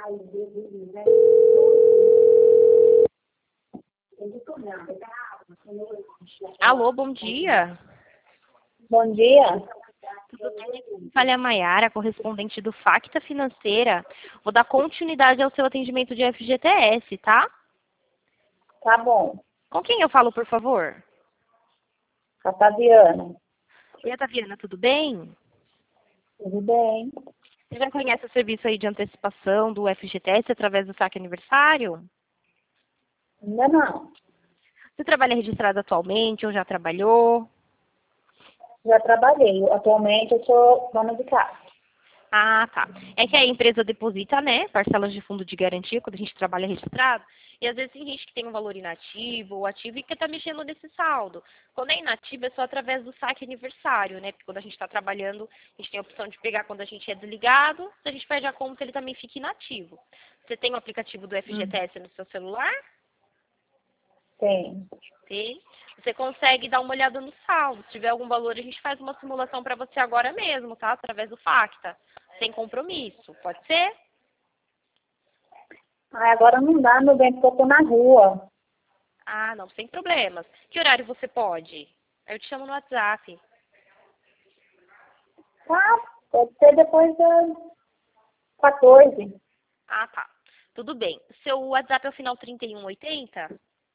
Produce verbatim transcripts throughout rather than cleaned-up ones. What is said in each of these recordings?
Alô, bom dia. Bom dia. Tudo bem? Falha Maiara, correspondente do Facta Financeira. Vou dar continuidade ao seu atendimento de F G T S, tá? Tá bom. Com quem eu falo, por favor? A Taviana. Oi, Taviana, tudo bem? Tudo bem? Você já conhece o serviço aí de antecipação do F G T S através do saque aniversário? Ainda não. Você trabalha registrado atualmente ou já trabalhou? Já trabalhei. Atualmente eu sou dona de casa. Ah, tá. É que a empresa deposita, né, parcelas de fundo de garantia quando a gente trabalha registrado. E às vezes tem gente que tem um valor inativo ou ativo e que está mexendo nesse saldo. Quando é inativo é só através do saque aniversário, né? Porque quando a gente está trabalhando, a gente tem a opção de pegar quando a gente é desligado. Se a gente perde a conta, ele também fica inativo. Você tem o aplicativo do F G T S no seu celular? Tem. Tem. Você consegue dar uma olhada no saldo. Se tiver algum valor, a gente faz uma simulação para você agora mesmo, tá? Através do Facta. Sem compromisso. Pode ser? Ah, agora não dá, meu bem, porque eu tô na rua. Ah, não, sem problemas. Que horário você pode? Eu te chamo no WhatsApp. Tá, pode ser depois das quatorze. Ah, tá. Tudo bem. Seu WhatsApp é o final trinta e um oitenta?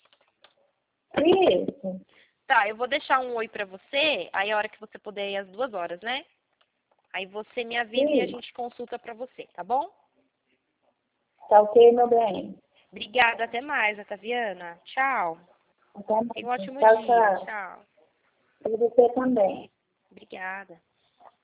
Isso. Tá, eu vou deixar um oi pra você, aí a hora que você puder ir às duas horas, né? Aí você me avisa e a Isso. gente consulta pra você, tá bom? Tá ok, meu bem. Obrigada, até mais, Ataviana. Tchau. Até Tenha um mais. ótimo Tchau, dia. tchau. Tchau. E você também. Obrigada.